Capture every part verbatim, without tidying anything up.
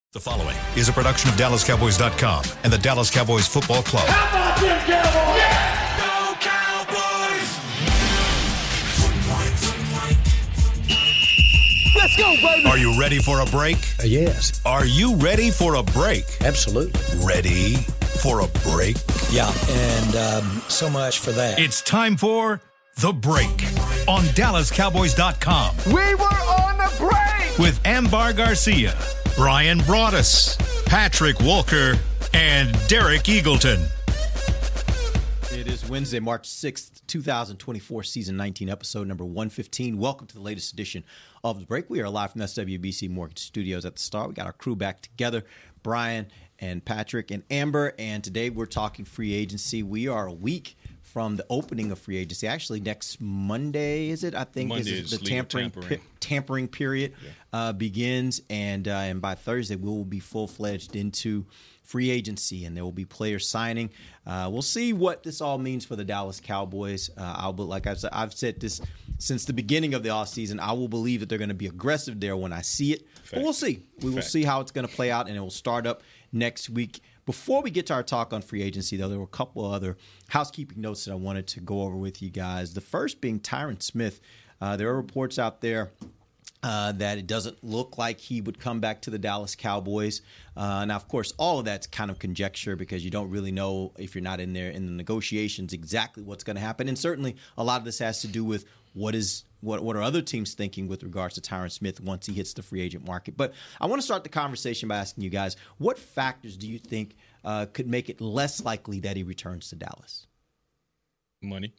The following is a production of Dallas Cowboys dot com and the Dallas Cowboys Football Club. How about them Cowboys? Yeah! Go Cowboys! Let's go, baby! Are you ready for a break? Uh, yes. Are you ready for a break? Absolutely. Ready for a break? Yeah, and um, so much for that. It's time for The Break on Dallas Cowboys dot com. We were on the break! With Ambar Garcia, Brian Broaddus, Patrick Walker, and Derek Eagleton. It is Wednesday, March sixth, twenty twenty-four, season nineteen, episode number one fifteen. Welcome to the latest edition of The Break. We are live from the S W B C Mortgage Studios at the start. We got our crew back together, Brian and Patrick and Amber, and today we're talking free agency. We are a week from the opening of free agency. Actually, next Monday, is it? I think Monday is is the tampering tampering. Pe- tampering period yeah. uh, begins, and uh, and by Thursday we will be full fledged into free agency, and there will be players signing. Uh, we'll see what this all means for the Dallas Cowboys. Uh, I'll be, like I've said, I've said this since the beginning of the offseason. I will believe that they're going to be aggressive there when I see it. Fact. But we'll see. We Fact. will see how it's going to play out, and it will start up next week. Before we get to our talk on free agency, though, there were a couple of other housekeeping notes that I wanted to go over with you guys. The first being Tyron Smith. Uh, there are reports out there uh, that it doesn't look like he would come back to the Dallas Cowboys. Uh, now, of course, all of that's kind of conjecture because you don't really know if you're not in there in the negotiations exactly what's going to happen. And certainly a lot of this has to do with what is what what are other teams thinking with regards to Tyron Smith once he hits the free agent market. But I want to start the conversation by asking you guys, what factors do you think uh, could make it less likely that he returns to Dallas? Money.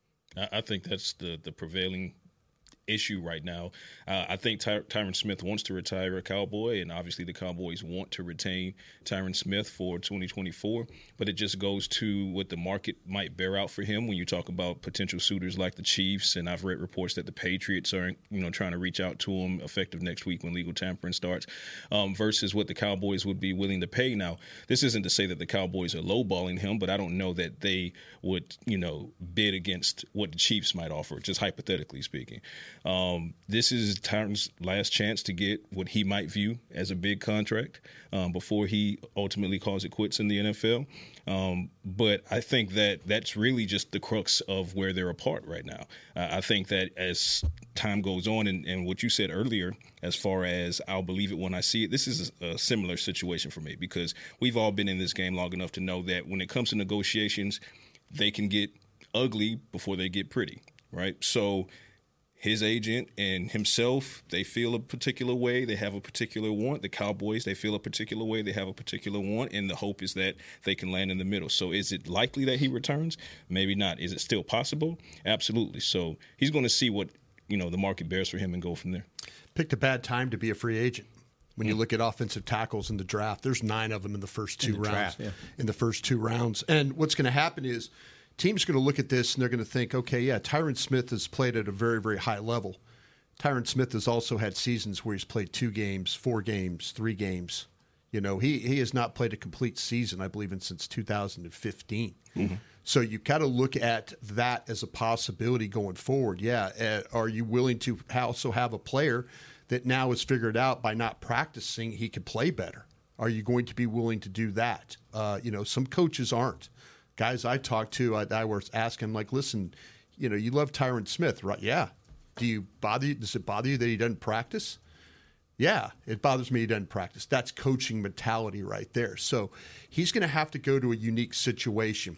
I, I think that's the, the prevailing issue right now. Uh, I think Ty- Tyron Smith wants to retire a Cowboy, and obviously the Cowboys want to retain Tyron Smith for twenty twenty-four, but it just goes to what the market might bear out for him when you talk about potential suitors like the Chiefs, and I've read reports that the Patriots are, you know, trying to reach out to him effective next week when legal tampering starts, um, versus what the Cowboys would be willing to pay. Now, this isn't to say that the Cowboys are lowballing him, but I don't know that they would, you know, bid against what the Chiefs might offer, just hypothetically speaking. Um, this is Tyron's last chance to get what he might view as a big contract um, before he ultimately calls it quits in the N F L. Um, but I think that that's really just the crux of where they're apart right now. Uh, I think that as time goes on, and, and what you said earlier, as far as I'll believe it when I see it, this is a, a similar situation for me because we've all been in this game long enough to know that when it comes to negotiations, they can get ugly before they get pretty, right? So his agent and himself, they feel a particular way. They have a particular want. The Cowboys, they feel a particular way. They have a particular want, and the hope is that they can land in the middle. So is it likely that he returns? Maybe not. Is it still possible? Absolutely. So he's going to see what, you know, the market bears for him and go from there. Picked a bad time to be a free agent. When you look at offensive tackles in the draft, there's nine of them in the first two in rounds. Draft, yeah. In the first two rounds. And what's going to happen is teams are going to look at this and they're going to think, okay, yeah, Tyron Smith has played at a very, very high level. Tyron Smith has also had seasons where he's played two games, four games, three games. You know, he, he has not played a complete season, I believe, in since two thousand fifteen. Mm-hmm. So you've got to look at that as a possibility going forward. Yeah, uh, are you willing to also have a player that now is figured out by not practicing he could play better? Are you going to be willing to do that? Uh, you know, some coaches aren't. Guys I talked to, I, I was asking, like, listen, you know, you love Tyron Smith, right? Yeah. Do you bother you? Does it bother you that he doesn't practice? Yeah, it bothers me he doesn't practice. That's coaching mentality right there. So he's going to have to go to a unique situation.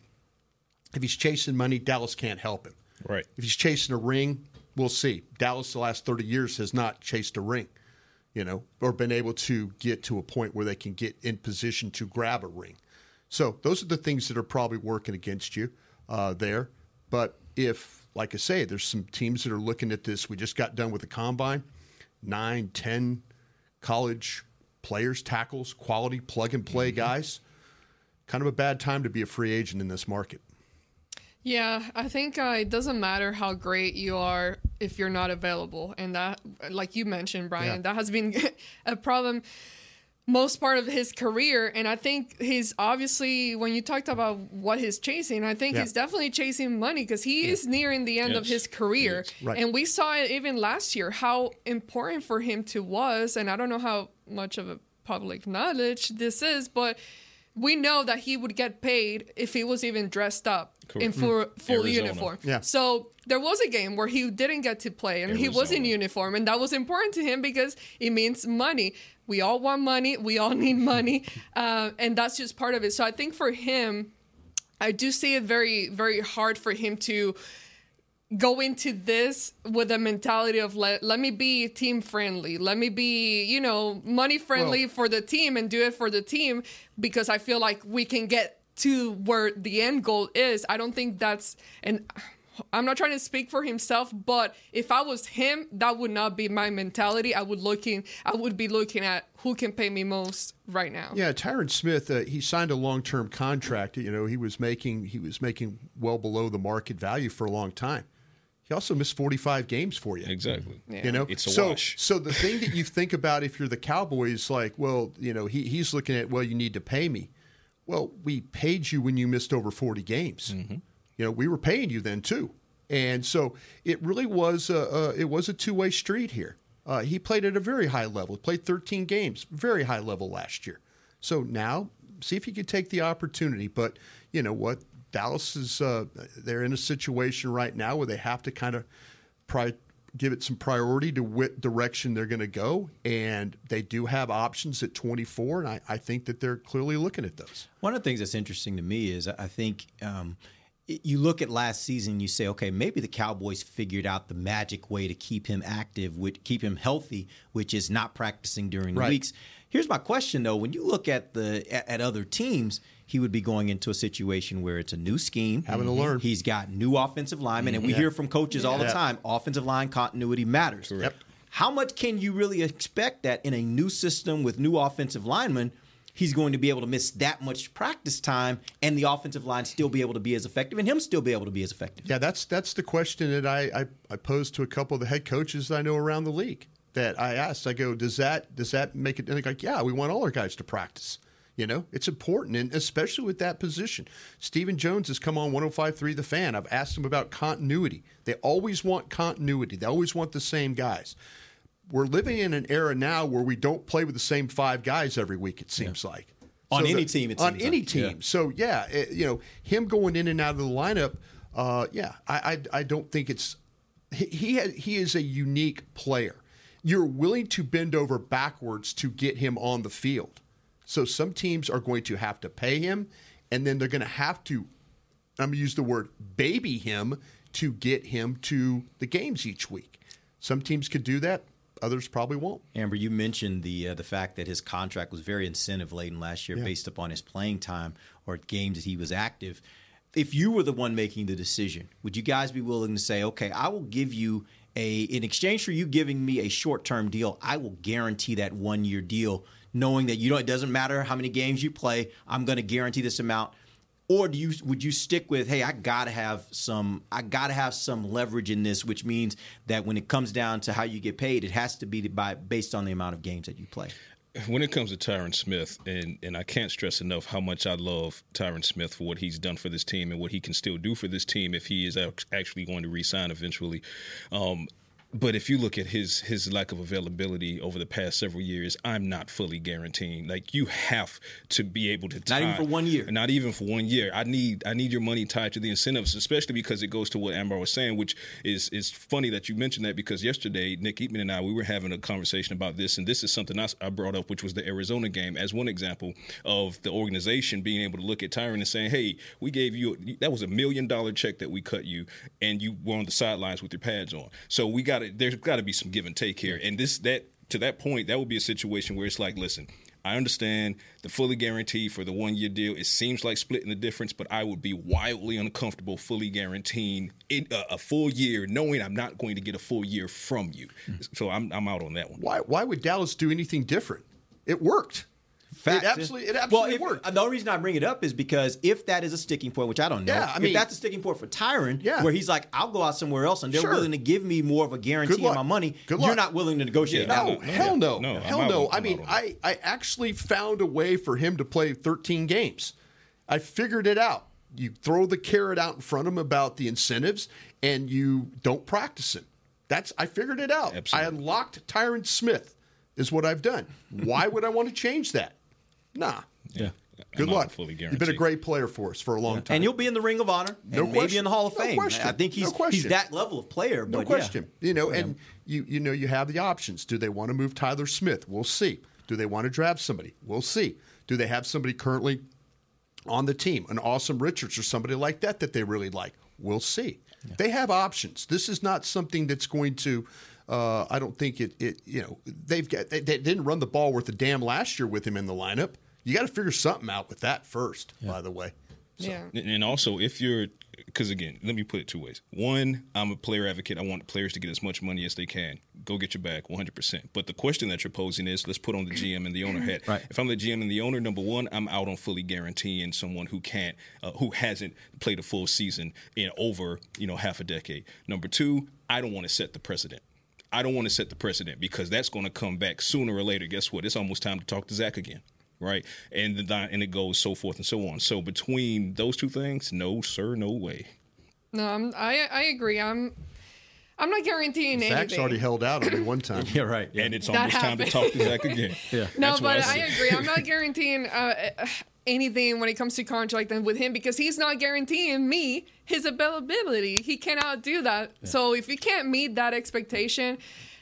If he's chasing money, Dallas can't help him. Right. If he's chasing a ring, we'll see. Dallas the last thirty years has not chased a ring, you know, or been able to get to a point where they can get in position to grab a ring. So those are the things that are probably working against you uh, there. But if, like I say, there's some teams that are looking at this. We just got done with the combine, nine, ten college players, tackles, quality, plug-and-play mm-hmm. guys. Kind of a bad time to be a free agent in this market. Yeah, I think uh, it doesn't matter how great you are if you're not available. And that, like you mentioned, Brian, yeah. that has been a problem most part of his career. And I think he's obviously, when you talked about what he's chasing, I think yeah. he's definitely chasing money because he yeah. is nearing the end yes. of his career. Right. And we saw it even last year, how important for him to was. And I don't know how much of a public knowledge this is, but we know that he would get paid if he was even dressed up Correct. in full, full uniform. Yeah. So there was a game where he didn't get to play and Arizona. He was in uniform, and that was important to him because it means money. We all want money. We all need money. Uh, and that's just part of it. So I think for him, I do see it very, very hard for him to go into this with a mentality of let, let me be team friendly. Let me be, you know, money friendly well, for the team and do it for the team because I feel like we can get to where the end goal is. I don't think that's, and I'm not trying to speak for himself, but if I was him, that would not be my mentality. I would looking, I would be looking at who can pay me most right now. Yeah, Tyron Smith, uh, he signed a long-term contract. You know, he was making he was making well below the market value for a long time. He also missed forty-five games for you. Exactly. Yeah. You know, it's a so, wash. So the thing that you think about if you're the Cowboys, like, well, you know, he he's looking at, well, you need to pay me. Well, we paid you when you missed over forty games. Mm-hmm. You know, we were paying you then too, and so it really was a, a it was a two-way street here. Uh, he played at a very high level. Played thirteen games, very high level last year. So now, see if you could take the opportunity. But you know what? Dallas is uh, they're in a situation right now where they have to kind of pri- give it some priority to what direction they're going to go, and they do have options at twenty-four, and I, I think that they're clearly looking at those. One of the things that's interesting to me is I think um, you look at last season, you say, okay, maybe the Cowboys figured out the magic way to keep him active, which, keep him healthy, which is not practicing during the right. weeks. Here's my question, though. When you look at the at, at other teams, he would be going into a situation where it's a new scheme. Having to learn. He's got new offensive linemen, and we Yeah. hear from coaches all the Yeah. time, offensive line continuity matters. Correct. Yep. How much can you really expect that in a new system with new offensive linemen, he's going to be able to miss that much practice time and the offensive line still be able to be as effective and him still be able to be as effective? Yeah, that's that's the question that I, I, I posed to a couple of the head coaches that I know around the league. That I asked, I go, does that does that make it? And they're like, yeah, we want all our guys to practice. You know, it's important, and especially with that position. Stephen Jones has come on one oh five point three The Fan. I've asked him about continuity. They always want continuity. They always want the same guys. We're living in an era now where we don't play with the same five guys every week, it seems yeah. like. On So any the, team, it On seems any like. team. Yeah. So, yeah, it, you know, him going in and out of the lineup, uh, yeah, I, I I don't think it's he he, has, he is a unique player. You're willing to bend over backwards to get him on the field. So some teams are going to have to pay him, and then they're going to have to, I'm going to use the word baby him to get him to the games each week. Some teams could do that. Others probably won't. Amber, you mentioned the uh, the fact that his contract was very incentive laden last year Yeah. based upon his playing time or games that he was active. If you were the one making the decision, would you guys be willing to say, okay, I will give you a in exchange for you giving me a short-term deal, I will guarantee that one-year deal, knowing that you don't, it doesn't matter how many games you play, I'm going to guarantee this amount? Or do you would you stick with, hey, I gotta have some I gotta have some leverage in this, which means that when it comes down to how you get paid, it has to be by based on the amount of games that you play? When it comes to Tyron Smith, and, and I can't stress enough how much I love Tyron Smith for what he's done for this team and what he can still do for this team if he is actually going to re-sign eventually. Um, But if you look at his his lack of availability over the past several years, I'm not fully guaranteeing. Like, you have to be able to tie, not even for one year. Not even for one year. I need I need your money tied to the incentives, especially because it goes to what Amber was saying, which is is funny that you mentioned that, because yesterday Nick Eatman and I, we were having a conversation about this, and this is something I, I brought up, which was the Arizona game as one example of the organization being able to look at Tyron and saying, hey, we gave you that was a million dollar check that we cut you, and you were on the sidelines with your pads on. So we got there's got to be some give and take here. And this that to that point, that would be a situation where it's like, listen, I understand the fully guaranteed for the one-year deal. It seems like splitting the difference, but I would be wildly uncomfortable fully guaranteeing it, uh, a full year, knowing I'm not going to get a full year from you. Mm-hmm. So I'm I'm out on that one. Why why would Dallas do anything different? It worked. Fact. It absolutely, it absolutely well, if, worked. The only reason I bring it up is because if that is a sticking point, which I don't know, Yeah, I mean- if that's a sticking point for Tyron, Yeah. where he's like, I'll go out somewhere else, and they're Sure. willing to give me more of a guarantee Good of luck. my money, Good you're luck. not willing to negotiate Yeah, that. No, no, hell no. no, I'm hell out no. on- I I'm mean, out on I, I actually found a way for him to play thirteen games. I figured it out. You throw the carrot out in front of him about the incentives, and you don't practice him. That's I figured it out. Absolutely. I unlocked Tyron Smith. is what I've done. Why would I want to change that? Nah. Yeah. Good I'm luck. fully You've been a guaranteed. great player for us for a long Yeah. time. And you'll be in the Ring of Honor, No and maybe question. in the Hall of No Fame. question. I think he's No question. he's that level of player. No but question. Yeah. You know, and you you know you have the options. Do they want to move Tyler Smith? We'll see. Do they want to draft somebody? We'll see. Do they have somebody currently on the team, an Awesome Richards or somebody like that that they really like? We'll see. Yeah. They have options. This is not something that's going to. Uh, I don't think it. It you know they've got they, they didn't run the ball worth a damn last year with him in the lineup. You got to figure something out with that first. Yeah. By the way. So. Yeah. And also, if you're, because again, let me put it two ways. One, I'm a player advocate. I want players to get as much money as they can. Go get your bag, one hundred percent. But the question that you're posing is, let's put on the G M and the owner hat. Right. If I'm the G M and the owner, number one, I'm out on fully guaranteeing someone who can't, uh, who hasn't played a full season in over, you know, half a decade. Number two, I don't want to set the precedent. I don't want to set the precedent because that's going to come back sooner or later. Guess what? It's almost time to talk to Zach again. Right, and the, and it goes so forth and so on. So between those two things, no sir, no way. No, I'm, I I agree. I'm I'm not guaranteeing Zach's anything. already held out on me one time. Yeah, right. Yeah. And it's That almost time to happened. talk to Zach again. Yeah. No, That's what but I I, said. agree. I'm not guaranteeing uh, anything when it comes to contract and with him because he's not guaranteeing me his availability. He cannot do that. Yeah. So if you can't meet that expectation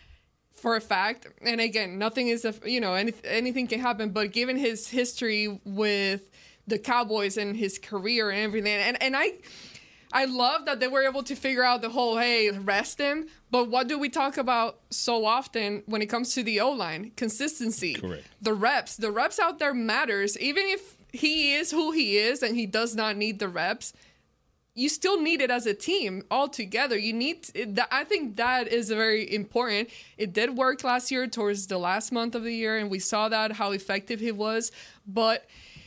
for a fact, and again, nothing is, a, you know, any, anything can happen, but given his history with the Cowboys and his career and everything, and, and I... I love that they were able to figure out the whole, hey, rest him. But what do we talk about so often when it comes to the O-line? Consistency. Correct. The reps. The reps out there matters. Even if he is who he is and he does not need the reps, you still need it as a team all together. You need to, I think that is very important. It did work last year towards the last month of the year, and we saw that, how effective he was. But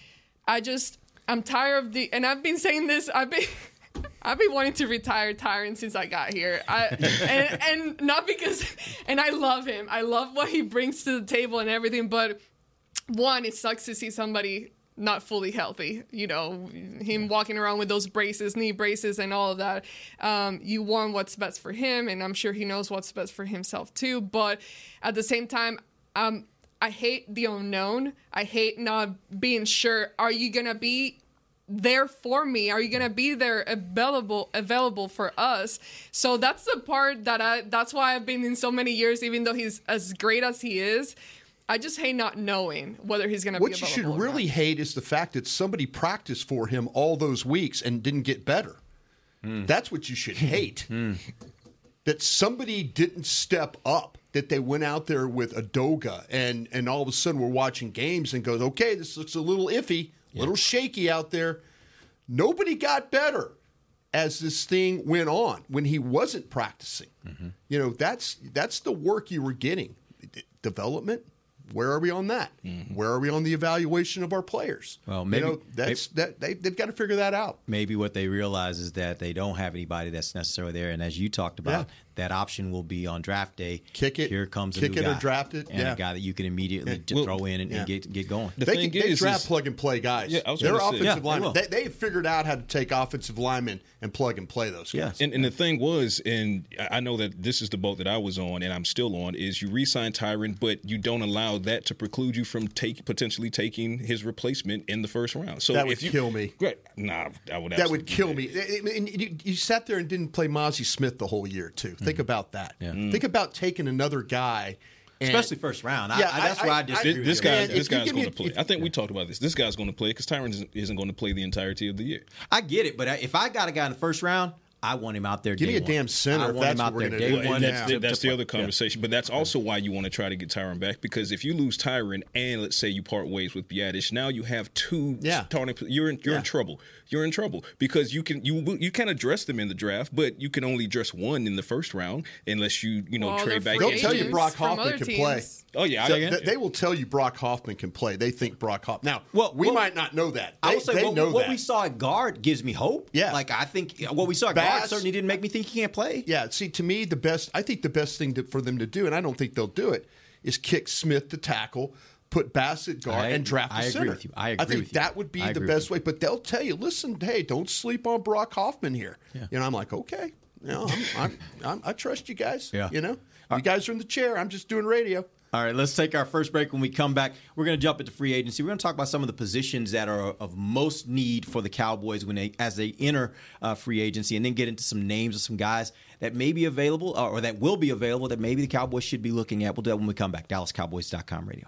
I just, I'm tired of the, and I've been saying this, I've been... I've been wanting to retire Tyron since I got here. I, and, and not because, and I love him. I love what he brings to the table and everything. But one, it sucks to see somebody not fully healthy. You know, him walking around with those braces, knee braces and all of that. Um, you want what's best for him. And I'm sure he knows what's best for himself too. But at the same time, um, I hate the unknown. I hate not being sure. Are you going to be there for me? Are you gonna be there available available for us? So that's the part that I that's why I've been in so many years, even though he's as great as he is. I just hate not knowing whether he's gonna what be you available. should really hate is the fact that somebody practiced for him all those weeks and didn't get better. Mm. That's what you should hate. Mm. That somebody didn't step up. That they went out there with Adoga and and all of a sudden we're watching games and goes, okay, this looks a little iffy. A little shaky out there. Nobody got better as this thing went on when he wasn't practicing. Mm-hmm. You know, that's that's the work you were getting. D- development, where are we on that? Mm-hmm. Where are we on the evaluation of our players? Well, maybe you know, that's maybe, that they, they've got to figure that out. Maybe what they realize is that they don't have anybody that's necessarily there. And as you talked about, yeah. that option will be on draft day. Kick it. Here comes a kick new it guy. or draft it. And yeah. a guy that you can immediately yeah. well, throw in and, yeah. and get get going. The they thing can, they is, draft is, plug and play guys. Yeah, I was They're gonna say. offensive Yeah, linemen. they They, they figured out how to take offensive linemen and plug and play those guys. Yes. And, and the thing was, and I know that this is the boat that I was on and I'm still on, is you re-sign Tyron, but you don't allow that to preclude you from take, potentially taking his replacement in the first round. So that would if you, kill me. Great. Nah, I would That would kill me. me. And you, you sat there and didn't play Mozzie Smith the whole year, too. Think Mm-hmm. about that. Yeah. Mm. Think about taking another guy. And, Especially first round. Yeah, I, I, that's I- where I, I- disagree. This, with this you. guy, Man, this if you guy's give me going to a- play. if- I think we talked about this. This guy's going to play because Tyron isn't, isn't going to play the entirety of the year. I get it, but if I got a guy in the first round, I want him out there. Give day me a one. damn center I if want that's him out what we're there gonna day do. Well, one. that's to- the, that's to the play. other conversation, but that's also why you want to try to get Tyron back, because if you lose Tyron and let's say you part ways with Biadish, now you have two Yeah. starting. You're in you're Yeah. in trouble. You're in trouble because you can you you can address them in the draft, but you can only address one in the first round unless you you know Well, trade they're back. free They'll tell you agents Brock from Hoffman other can teams. play. Oh yeah, So I, th- they will tell you Brock Hoffman can play. They think Brock Hoffman. Now, Well, we well, might not know that. They, I would say they what, know what that. we saw at guard gives me hope. Yeah. Like I think what we saw at guard Bass- certainly didn't make me think he can't play. Yeah, see, to me, the best, I think the best thing to, for them to do, and I don't think they'll do it, is kick Smith to tackle, put Bassett guard, I- and draft a I agree center. with you. I agree think with you. that would be I the agree best with way. But they'll tell you, listen, hey, don't sleep on Brock Hoffman here. Yeah. You know, I'm like, okay, you know, I'm, I'm, I'm, I trust you guys. Yeah. You know, you guys are in the chair. I'm just doing radio. All right, let's take our first break. When we come back, we're going to jump into free agency. We're going to talk about some of the positions that are of most need for the Cowboys when they as they enter uh, free agency, and then get into some names of some guys that may be available or, or that will be available that maybe the Cowboys should be looking at. We'll do that when we come back. Dallas Cowboys dot com radio.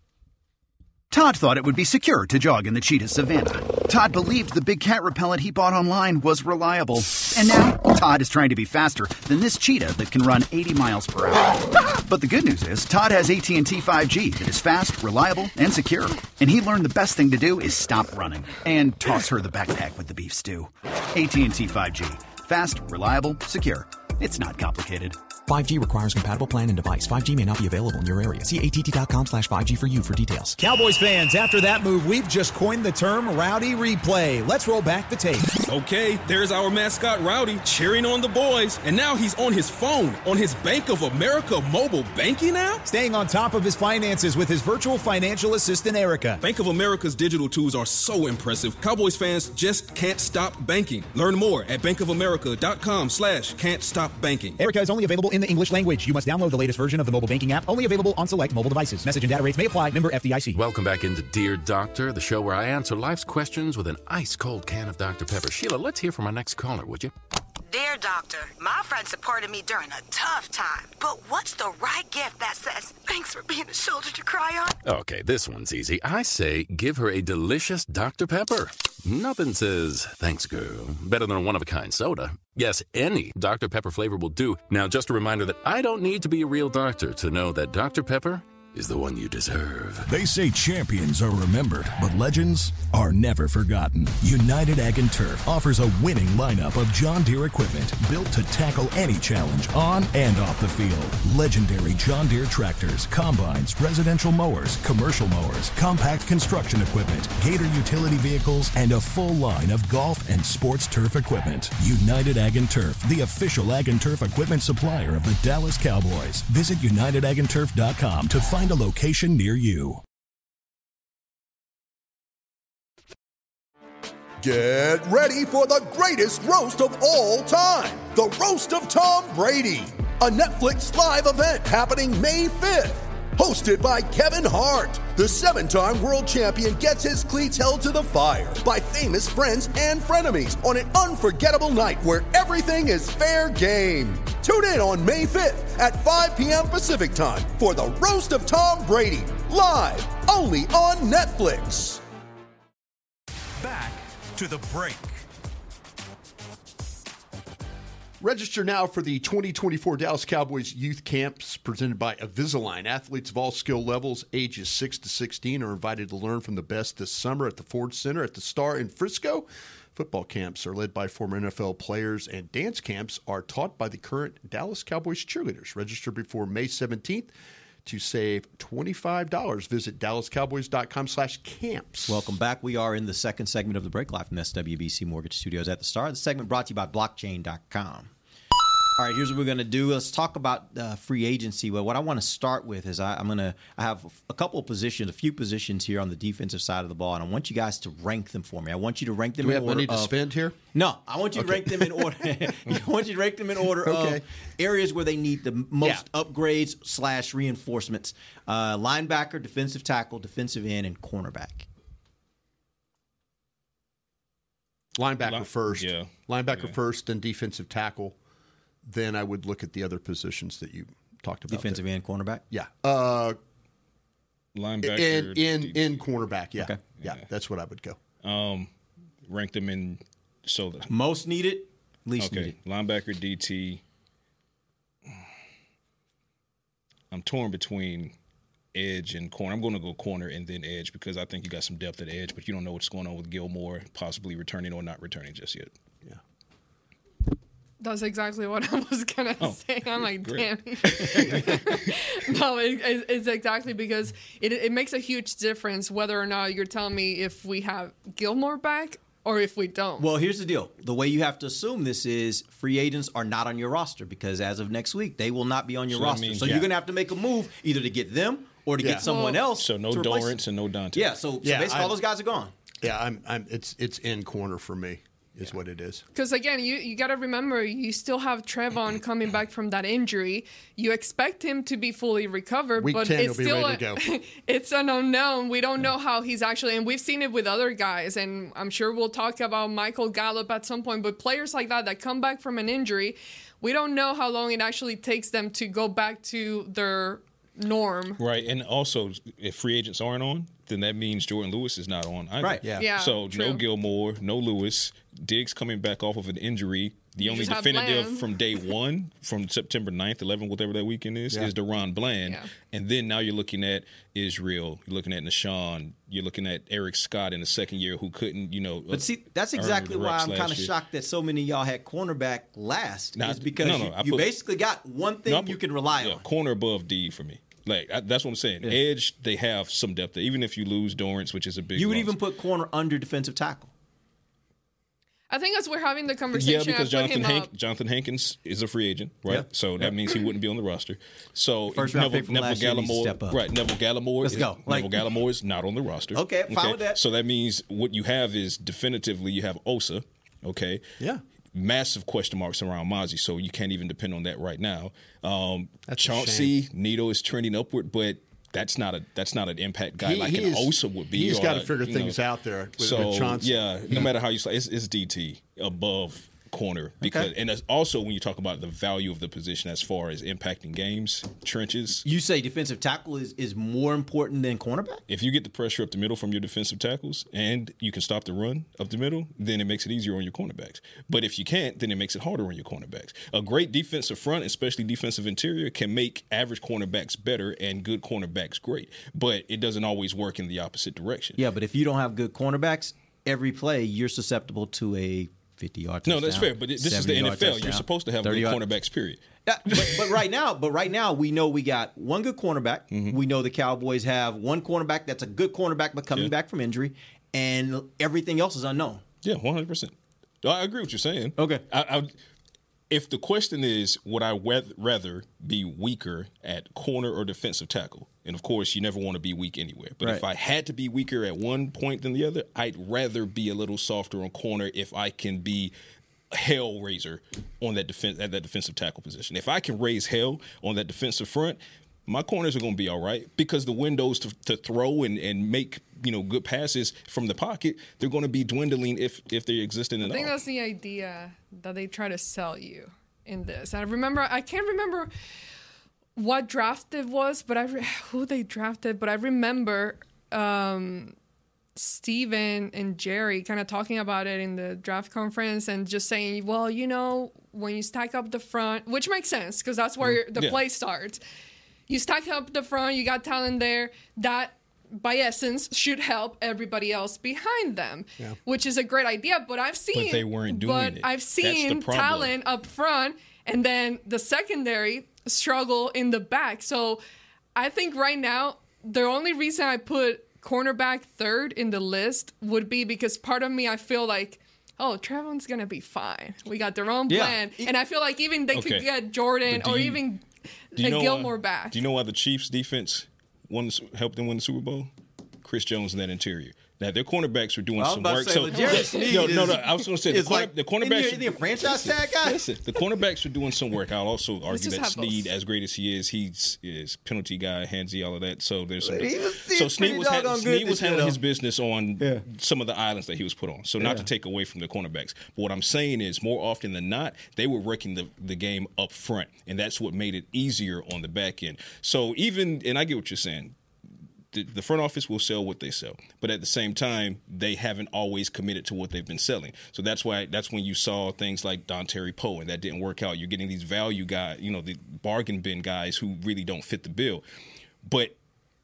Todd thought it would be secure to jog in the cheetah savanna. Todd believed the big cat repellent he bought online was reliable. And now, Todd is trying to be faster than this cheetah that can run eighty miles per hour. But the good news is, Todd has A T and T five G that is fast, reliable, and secure. And he learned the best thing to do is stop running and toss her the backpack with the beef stew. A T and T five G. Fast, reliable, secure. It's not complicated. five G requires compatible plan and device. five G may not be available in your area. See A T T dot com slash five G for you for details. Cowboys fans, after that move, we've just coined the term Rowdy Replay. Let's roll back the tape. Okay, there's our mascot Rowdy cheering on the boys. And now he's on his phone, on his Bank of America mobile banking app? Staying on top of his finances with his virtual financial assistant, Erica. Bank of America's digital tools are so impressive. Cowboys fans just can't stop banking. Learn more at bankofamerica.com slash can't stop banking. Erica is only available in the English language. You must download the latest version of the mobile banking app, only available on select mobile devices. Message and data rates may apply. Member F D I C. Welcome back into Dear Doctor, the show where I answer life's questions with an ice-cold can of Doctor Pepper. Sheila, let's hear from our next caller, would you? Dear Doctor, my friend supported me during a tough time, but what's the right gift that says, thanks for being a shoulder to cry on? Okay, this one's easy. I say give her a delicious Doctor Pepper. Nothing says, thanks, girl, better than a one-of-a-kind soda. Yes, any Doctor Pepper flavor will do. Now, just a reminder that I don't need to be a real doctor to know that Doctor Pepper is the one you deserve. They say champions are remembered, but legends are never forgotten. United Ag and Turf offers a winning lineup of John Deere equipment built to tackle any challenge on and off the field. Legendary John Deere tractors, combines, residential mowers, commercial mowers, compact construction equipment, Gator utility vehicles, and a full line of golf and sports turf equipment. United Ag and Turf, the official Ag and Turf equipment supplier of the Dallas Cowboys. Visit united ag and turf dot com to find a location near you. Get ready for the greatest roast of all time, the Roast of Tom Brady, a Netflix live event happening May fifth. Hosted by Kevin Hart, the seven-time world champion gets his cleats held to the fire by famous friends and frenemies on an unforgettable night where everything is fair game. Tune in on May fifth at five p.m. Pacific time for the Roast of Tom Brady, live only on Netflix. Back to the break. Register now for the twenty twenty-four Dallas Cowboys Youth Camps presented by Invisalign. Athletes of all skill levels, ages six to sixteen, are invited to learn from the best this summer at the Ford Center at the Star in Frisco. Football camps are led by former N F L players, and dance camps are taught by the current Dallas Cowboys cheerleaders. Register before May seventeenth to save twenty-five dollars. Visit dallas cowboys dot com slash camps. Welcome back. We are in the second segment of the break, live from S W B C Mortgage Studios at the Star. The segment brought to you by blockchain dot com. All right, here's what we're going to do. Let's talk about uh, free agency. Well, what I want to start with is I, I'm going to I have a couple of positions, a few positions here on the defensive side of the ball, and I want you guys to rank them for me. I want you to rank them Do we in have order money to of, spend here? No, I want you Okay. to rank them in order. I want you to rank them in order Okay. of areas where they need the most Yeah. upgrades slash reinforcements: uh, linebacker, defensive tackle, defensive end, and cornerback. Linebacker Line- first. yeah. Linebacker Yeah. first, then defensive tackle. Then I would look at the other positions that you talked about. Defensive there. end, cornerback. Yeah. Uh, Linebacker. in in in cornerback. Yeah. Okay. yeah. That's what I would go. Um, rank them in so the Most needed, least okay. needed. Linebacker, D T. I'm torn between edge and corner. I'm going to go corner and then edge because I think you got some depth at edge, but you don't know what's going on with Gilmore possibly returning or not returning just yet. Yeah. That's exactly what I was gonna Oh, say. I'm like, damn. great. No, it, it- it's exactly because it it makes a huge difference whether or not you're telling me if we have Gilmore back or if we don't. Well, here's the deal. The way you have to assume this is free agents are not on your roster because as of next week, they will not be on your So that roster. means- so yeah. you're going to have to make a move either to get them or to Yeah. get someone Well- else. So no to replace Dorrance them. and no Dante. Yeah, so, so Yeah, basically I- all those guys are gone. Yeah. I'm. I'm. It's it's in corner for me. is yeah. what it is. Because, again, you, you got to remember, you still have Trevon coming back from that injury. You expect him to be fully recovered, Week but ten, it's he'll still be ready to go. It's an unknown. We don't yeah. know how he's actually, and we've seen it with other guys, and I'm sure we'll talk about Michael Gallup at some point, but players like that that come back from an injury, we don't know how long it actually takes them to go back to their norm. Right, and also, if free agents aren't on, then that means Jordan Lewis is not on either. Right, yeah. yeah so true. no Gilmore, no Lewis. Diggs coming back off of an injury. The You only just have definitive Bland. from day one, from September ninth, eleventh, whatever that weekend is, Yeah. is Deron Bland. Yeah. And then now you're looking at Israel, you're looking at Nashawn, you're looking at Eric Scott in the second year who couldn't, you know. But see, that's earn exactly the why reps I'm last kind of year. shocked that so many of y'all had cornerback last. Nah, is because no, no, you, I you put- basically got one thing No, I put- you can rely yeah, on. corner above D for me. Like I, that's what I'm saying. Yeah. Edge, they have some depth there. Even if you lose Dorrance, which is a big You would loss. even put corner under defensive tackle. I think as we're having the conversation, Yeah, because I put Jonathan him Hank, up. Jonathan Hankins is a free agent, right? Yeah. So that Yeah. means he wouldn't be on the roster. So First round Neville, pick from Neville last year needs to Gallimore, step up. right? Neville Gallimore, Let's is, go. Like- Neville Gallimore is not on the roster. Okay, fine with that. So that means what you have is definitively you have Osa, okay? Yeah. Massive question marks around Mozzie, so you can't even depend on that right now. Um, That's a Chauncey, Nito is trending upward, but that's not a that's not an impact guy He- like he an is- Osa would be. he's or gotta a, figure you things know. out there with- so with Chauncey. yeah, no matter how you say it's, it's D T above corner because Okay. and it's also when you talk about the value of the position as far as impacting games, trenches. You say defensive tackle is, is more important than cornerback? If you get the pressure up the middle from your defensive tackles and you can stop the run up the middle, then it makes it easier on your cornerbacks. But if you can't, then it makes it harder on your cornerbacks. A great defensive front, especially defensive interior, can make average cornerbacks better and good cornerbacks great. But it doesn't always work in the opposite direction. Yeah, but if you don't have good cornerbacks, every play you're susceptible to a fifty-yard touchdown. No, that's fair. But this is the N seventy-yard F L. You're touchdown, supposed to have good thirty-yard cornerbacks, period. Yeah, but, but right now, but right now we know we got one good cornerback. Mm-hmm. We know the Cowboys have one cornerback that's a good cornerback, but coming Yeah. back from injury, and everything else is unknown. Yeah, one hundred percent. I agree with what you're saying. Okay. I, I, if the question is, would I weth- rather be weaker at corner or defensive tackle? And, of course, you never want to be weak anywhere. But Right. if I had to be weaker at one point than the other, I'd rather be a little softer on corner if I can be hell raiser on that defense at that defensive tackle position. If I can raise hell on that defensive front, my corners are going to be all right because the windows to, to throw and, and make you know good passes from the pocket, they're going to be dwindling if if they exist in I at think all. that's the idea that they try to sell you in this. And I remember, I can't remember what draft it was, but I re- who they drafted, but I remember um, Steven and Jerry kind of talking about it in the draft conference and just saying, well, you know, when you stack up the front, which makes sense because that's where the Yeah. play starts. You stack up the front, you got talent there. That, by essence, should help everybody else behind them, Yeah. which is a great idea. But I've seen, they weren't doing but it. I've That's the seen problem. talent up front, and then the secondary struggle in the back. So I think right now the only reason I put cornerback third in the list would be because part of me I feel like, oh, Trevon's gonna be fine. We got Deron Yeah. Bland, and I feel like even they Okay. could get Jordan But do or you- even Do you uh, know Gilmore why, back. Do you know why the Chiefs' defense won, the- helped them win the Super Bowl? Chris Jones in that interior. Now their cornerbacks were doing I was some about to work. say, so Legarius Sneed no, no, no. is- I was going to say the, is corner, like- the cornerbacks. Is he a franchise tag guy? Listen, the cornerbacks are doing some work. I'll also argue just that have Sneed, both. as great as he is, he's is penalty guy, handsy, all of that. So there's some. He was- he so was Sneed pretty was, ha- doggone good Sneed this was year, handling though. his business on Yeah. some of the islands that he was put on. So not Yeah. to take away from the cornerbacks, but what I'm saying is more often than not, they were wrecking the the game up front, and that's what made it easier on the back end. So even and I get what you're saying. The, the front office will sell what they sell, but at the same time, they haven't always committed to what they've been selling. So that's why that's when you saw things like Don Terry Poe, and that didn't work out. You're getting these value guys, you know, the bargain bin guys who really don't fit the bill. But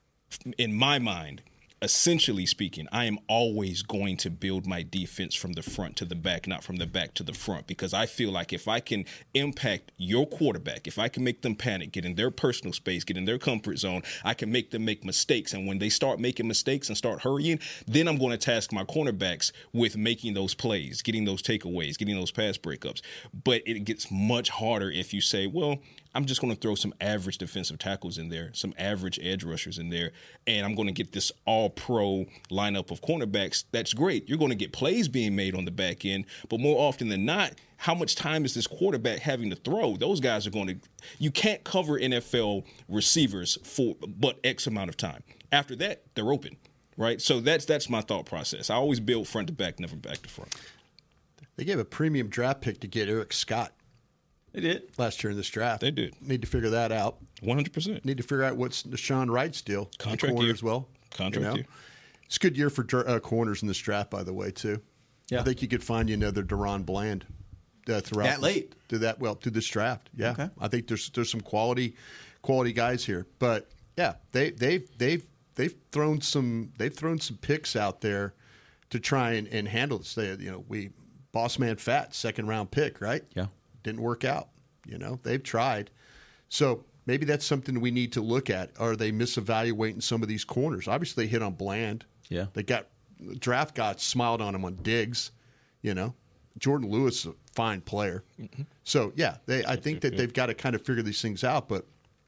in my mind, essentially speaking, I am always going to build my defense from the front to the back, not from the back to the front, because I feel like if I can impact your quarterback, if I can make them panic, get in their personal space, get in their comfort zone, I can make them make mistakes. And when they start making mistakes and start hurrying, then I'm going to task my cornerbacks with making those plays, getting those takeaways, getting those pass breakups. But it gets much harder if you say, well, I'm just going to throw some average defensive tackles in there, some average edge rushers in there, and I'm going to get this all-pro lineup of cornerbacks. That's great. You're going to get plays being made on the back end, but more often than not, how much time is this quarterback having to throw? Those guys are going to – you can't cover N F L receivers for but X amount of time. After that, they're open, right? So that's that's my thought process. I always build front to back, never back to front. They gave a premium draft pick to get Eric Scott. They did. Last year in this draft. They did. Need to figure that out. one hundred percent. Need to figure out what's Deshaun Wright's deal. Contract corner year. as well. Contract you know? year. It's a good year for uh, corners in this draft, by the way, too. Yeah. I think you could find you another Deron Bland uh, throughout. That late? To that, well, to this draft. Yeah. Okay. I think there's there's some quality quality guys here. But, yeah, they, they've, they've, they've thrown some they've thrown some picks out there to try and, and handle this. They, you know, we Boss Man Fat, second round pick, right? Yeah. Didn't work out. You know, they've tried. So maybe that's something we need to look at. Are they misevaluating some of these corners? Obviously, they hit on Bland. Yeah. They got draft gods smiled on him on Diggs. You know, Jordan Lewis is a fine player. Mm-hmm. So, yeah, they. I think that they've got to kind of figure these things out. But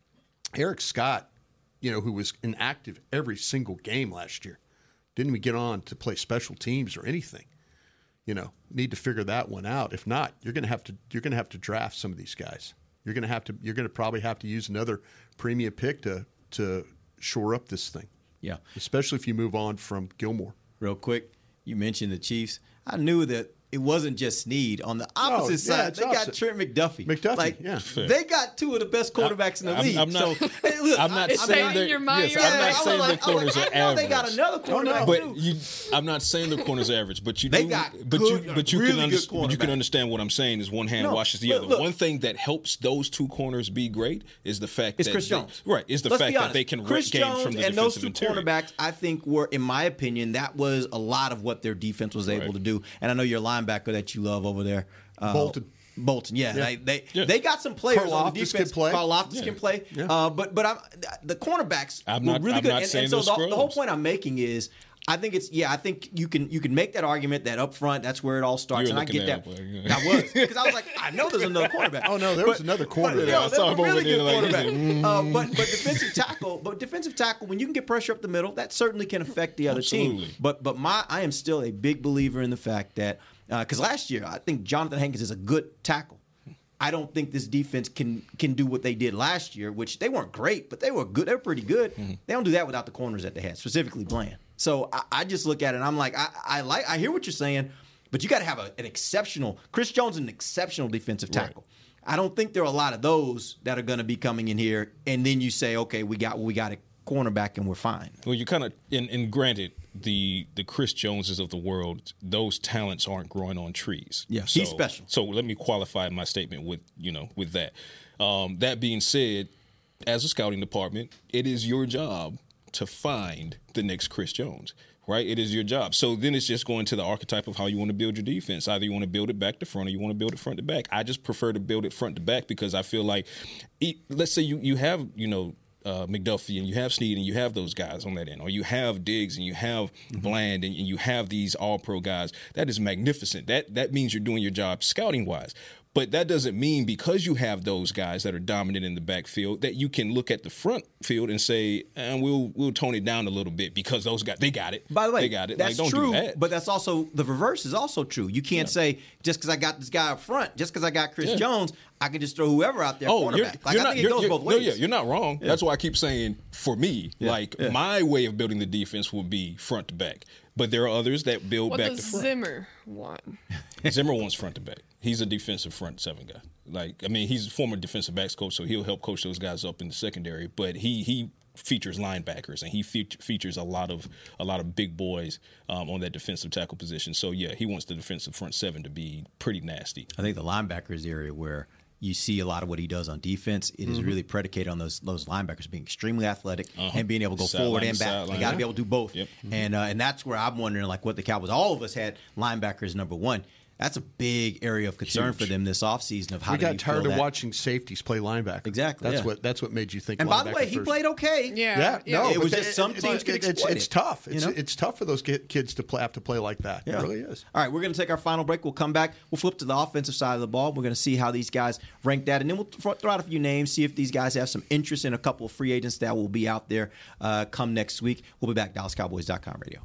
Eric Scott, you know, who was inactive every single game last year, didn't even get on to play special teams or anything. You know, need to figure that one out. If not, you're going to have to you're going to have to draft some of these guys. You're going to have to you're going to probably have to use another premium pick to to shore up this thing. Yeah, especially if you move on from Gilmore. Real quick, you mentioned the Chiefs. I knew that it wasn't just Snead. On the opposite Oh, yeah, side, it's they got opposite. Trent McDuffie. McDuffie, like, yeah. They got two of the best quarterbacks in the I'm- league. I'm not- so, hey, look, I'm not I- It's saying in they're- your mind. yes, You're I'm not like, I was saying like- the I was corners like, are I know they got average. another quarterback But too. you, I'm not saying the corner's average, but you They do, got but good- you, but you really can, under, good but you can cornerbacks. understand what I'm saying is one hand No, washes the but other. look- one thing that helps those two corners be great is the fact It's that Chris they- Jones. right? Is the Let's fact be that honest. they can Chris gain Jones from the and those defensive two interior. cornerbacks, I think, were, in my opinion, that was a lot of what their defense was able Right. to do. And I know your linebacker that you love over there, uh, Bolton. Bolton, yeah, Yeah. They, they Yeah. they got some players Karl on the Loftus defense. can play. Karl Loftus Yeah. can play, Yeah. uh, but but I'm, the cornerbacks I'm were not- really I'm good. not and, saying and so they're the, the whole scrubs. point I'm making is, I think it's yeah. I think you can you can make that argument that up front that's where it all starts, You were and I get looking that. at him, like, I was because I was like, I know there's another quarterback. Oh no, there was another corner. But, there. yo, I that's saw a him over really there good like this. quarterback. Mm. Uh, but but defensive tackle, but defensive tackle, when you can get pressure up the middle, that certainly can affect the other team. Absolutely. But but my I am still a big believer in the fact that because last year I think Jonathan Hankins is a good tackle. I don't think this defense can can do what they did last year, which they weren't great, but they were good. They were pretty good. Mm-hmm. They don't do that without the corners that they had, specifically Bland. So I, I just look at it and I'm like, I, I like I hear what you're saying, but you got to have a, an exceptional. Chris Jones is an exceptional defensive tackle. Right. I don't think there are a lot of those that are going to be coming in here, and then you say, okay, we got we got a cornerback and we're fine. Well, you kind of, and, and granted, the the Chris Joneses of the world, those talents aren't growing on trees. Yeah, so, he's special. So let me qualify my statement with you know with that. Um, that being said, as a scouting department, it is your job to find the next Chris Jones. Right? It is your job. So then it's just going to the archetype of how you want to build your defense. Either you want to build it back to front or you want to build it front to back. I just prefer to build it front to back because I feel like, let's say you, you have, you know, uh, McDuffie and you have Snead and you have those guys on that end, or you have Diggs and you have mm-hmm. Bland and, and you have these all-pro guys. That is magnificent. That that means you're doing your job scouting-wise. But that doesn't mean because you have those guys that are dominant in the backfield that you can look at the front field and say, and we'll we'll tone it down a little bit because those guys, they got it. By the way, they got it. That's like, don't true, do that. but that's also the reverse is also true. You can't Yeah. say just because I got this guy up front, just because I got Chris Yeah. Jones, I can just throw whoever out there. Oh, quarterback. you're, like you're I not, think it you're, goes you're, both no, ways. yeah, you're not wrong. Yeah. That's why I keep saying, for me, Yeah. like Yeah. my way of building the defense will be front to back. But there are others that build What back does to front. Zimmer want? Zimmer wants front to back. He's a defensive front seven guy. Like, I mean, he's a former defensive backs coach, so he'll help coach those guys up in the secondary. But he he features linebackers and he fe- features a lot of a lot of big boys um, on that defensive tackle position. So yeah, he wants the defensive front seven to be pretty nasty. I think the linebacker is the area where you see a lot of what he does on defense. It is Mhm. really predicated on those those linebackers being extremely athletic Uh-huh. and being able to go Sideline forward to and back. sideline. They got to be Yeah. able to do both. Yep. And uh, and that's where I'm wondering, like, what the Cowboys. All of us had linebackers number one. That's a big area of concern Huge. for them this offseason of how we do got you tired feel of that? watching safeties play linebacker. Exactly. That's yeah. what that's what made you think. And by the way, linebacker he first. played okay. Yeah. Yeah, no, it but was that- just some it- teams it- could it's, exploit it's it, tough. you It's know? it's tough for those ki- kids to play, have to play like that. Yeah. It really is. All right, we're going to take our final break. We'll come back. We'll flip to the offensive side of the ball. We're going to see how these guys rank that, and then we'll th- throw out a few names, see if these guys have some interest in a couple of free agents that will be out there uh, come next week. We'll be back. Dallas Cowboys dot com radio.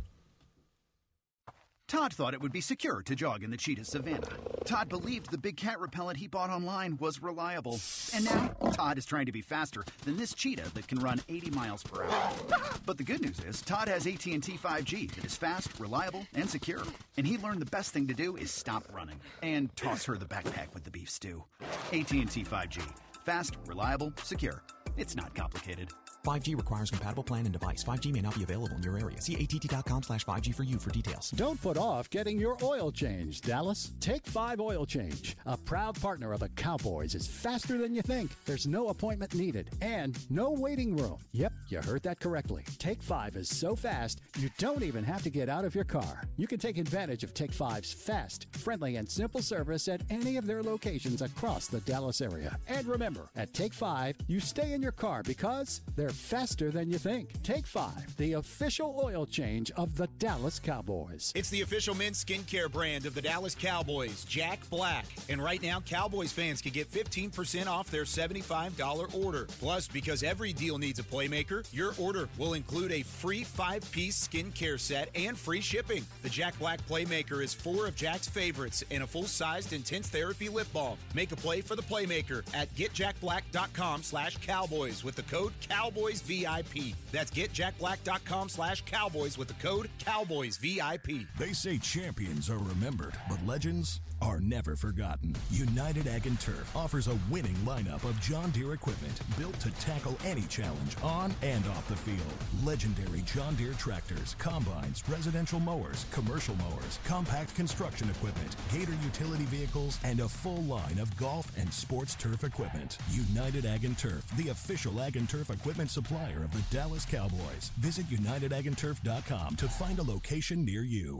Todd thought it would be secure to jog in the cheetah savanna. Todd believed the big cat repellent he bought online was reliable. And now, Todd is trying to be faster than this cheetah that can run eighty miles per hour. But the good news is, Todd has A T and T five G that is fast, reliable, and secure. And he learned the best thing to do is stop running and toss her the backpack with the beef stew. A T and T five G. Fast, reliable, secure. It's not complicated. five G requires compatible plan and device. five G may not be available in your area. See A T T dot com slash five G for you for details. Don't put off getting your oil change, Dallas. Take five Oil Change. A proud partner of the Cowboys is faster than you think. There's no appointment needed and no waiting room. Yep, you heard that correctly. Take five is so fast, you don't even have to get out of your car. You can take advantage of Take five's fast, friendly, and simple service at any of their locations across the Dallas area. And remember, at Take five, you stay in your car because they're faster than you think. Take five, the official oil change of the Dallas Cowboys. It's the official men's skincare brand of the Dallas Cowboys, Jack Black. And right now, Cowboys fans can get fifteen percent off their seventy-five dollars order. Plus, because every deal needs a playmaker, your order will include a free five-piece skincare set and free shipping. The Jack Black Playmaker is four of Jack's favorites and a full-sized intense therapy lip balm. Make a play for the Playmaker at get jack black dot com slash cowboys with the code Cowboys V I P. That's get jack black dot com slash cowboys with the code Cowboys V I P. They say champions are remembered, but legends are never forgotten. United Ag and Turf offers a winning lineup of John Deere equipment built to tackle any challenge on and off the field. Legendary John Deere tractors, combines, residential mowers, commercial mowers, compact construction equipment, Gator utility vehicles, and a full line of golf and sports turf equipment. United Ag and Turf, the official Ag and Turf equipment supplier of the Dallas Cowboys. Visit united ag and turf dot com to find a location near you.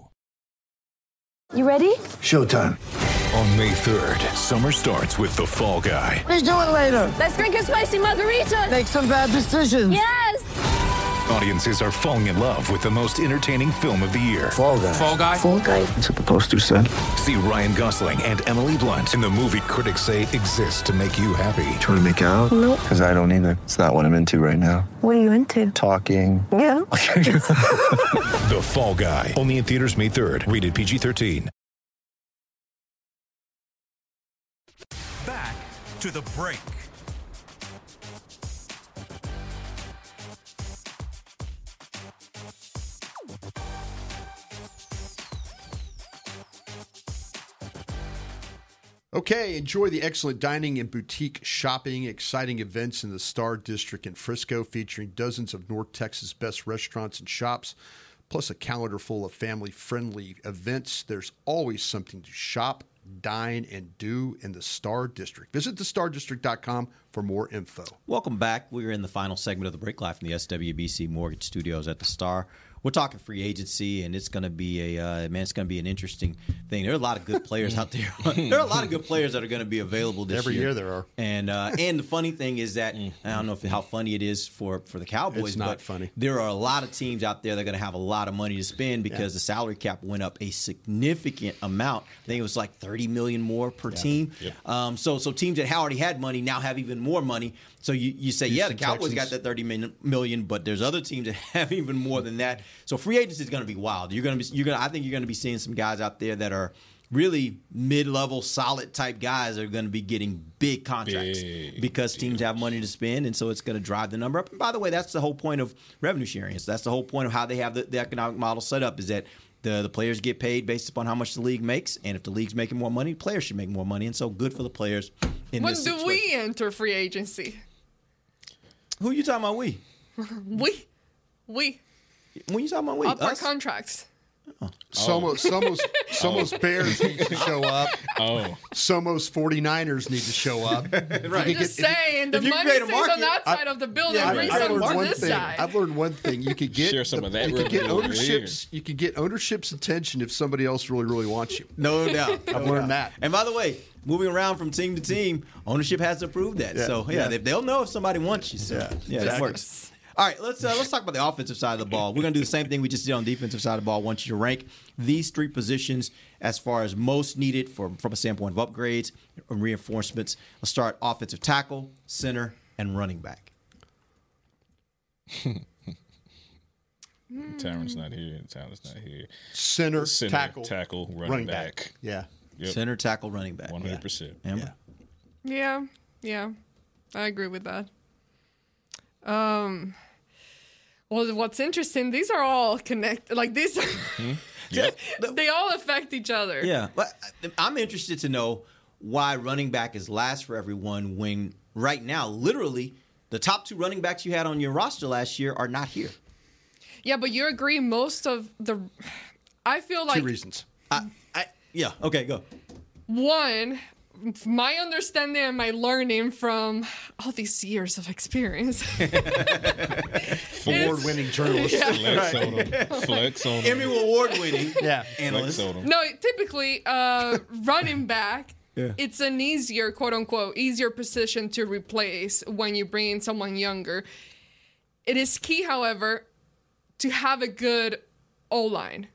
You ready? Showtime. On May third, summer starts with The Fall Guy. Let's do it later. Let's drink a spicy margarita. Make some bad decisions. Yes. Audiences are falling in love with the most entertaining film of the year. Fall Guy. Fall Guy? Fall Guy. That's what the poster said. See Ryan Gosling and Emily Blunt in the movie critics say exists to make you happy. Trying to make it out? Nope. Because I don't either. It's not what I'm into right now. What are you into? Talking. Yeah. The Fall Guy. Only in theaters May third. Rated P G thirteen. Back to the break. Okay, enjoy the excellent dining and boutique shopping, exciting events in the Star District in Frisco featuring dozens of North Texas' best restaurants and shops, plus a calendar full of family-friendly events. There's always something to shop, dine, and do in the Star District. Visit the star district dot com for more info. Welcome back. We're in the final segment of the break live from the S W B C Mortgage Studios at the Star. We're talking free agency, and it's going to be a uh, man. It's going to be an interesting thing. There are a lot of good players out there. There are a lot of good players that are going to be available this Every year. year there are. And uh, and the funny thing is that I don't know if, how funny it is for, for the Cowboys. It's not but funny. There are a lot of teams out there that are going to have a lot of money to spend because Yeah. the salary cap went up a significant amount. I think it was like thirty million more per team. Yep. Um, so so teams that already had money now have even more money. So you, you say, yeah, the Houston Cowboys got Texans. that thirty million, but there's other teams that have even more than that. So free agency is going to be wild. You're going to be, you're going to, I think you're going to be seeing some guys out there that are really mid-level, solid type guys that are going to be getting big contracts Big because teams have money to spend, and so it's going to drive the number up. And by the way, that's the whole point of revenue sharing. So that's the whole point of how they have the, the economic model set up is that the the players get paid based upon how much the league makes, and if the league's making more money, players should make more money, and so good for the players in When this do situation. we enter free agency? Who you talking about? We. We. We. When you talking about we? Up our Us? contracts. Oh. Somos, Somos, Somos Bears need to show up. Oh. Somos 49ers need to show up. I'm just saying, the money stays on that side of the building. I, brings I them learned to one this thing. side. I've learned one thing. You could get Share some the, of that you could get revenue over ownership's. You could get ownership's attention if somebody else really, really wants you. No doubt. I've No learned doubt. that. And by the way, moving around from team to team, ownership has to prove that. Yeah. So yeah, Yeah. They, they'll know if somebody wants you. So, Yeah. yeah, Exactly. that works. All right, let's uh, let's talk about the offensive side of the ball. We're gonna do the same thing we just did on the defensive side of the ball. I want you to rank these three positions as far as most needed for, from a standpoint of upgrades and reinforcements. Let's start offensive tackle, center, and running back. Tyron's not here. Tyler's not here. Center, Center tackle, tackle, running, running back. back. Yeah. Yep. Center, tackle, running back. one hundred percent. Amber? Yeah, yeah, I agree with that. Um, well, what's interesting, these are all connected. Like these, Hmm? Yeah. they all affect each other. Yeah, but I'm interested to know why running back is last for everyone when right now, literally, the top two running backs you had on your roster last year are not here. Yeah, but you agree most of the. I feel like Two reasons. I, I, yeah. Okay, go. One, my understanding and my learning from all these years of experience. Award-winning journalist. Yeah. Flex on them. Flex on them. Emmy award-winning yeah. analyst. Flex on them. No, typically, uh, running back, Yeah. it's an easier, quote unquote, easier position to replace when you bring in someone younger. It is key, however, to have a good O-line.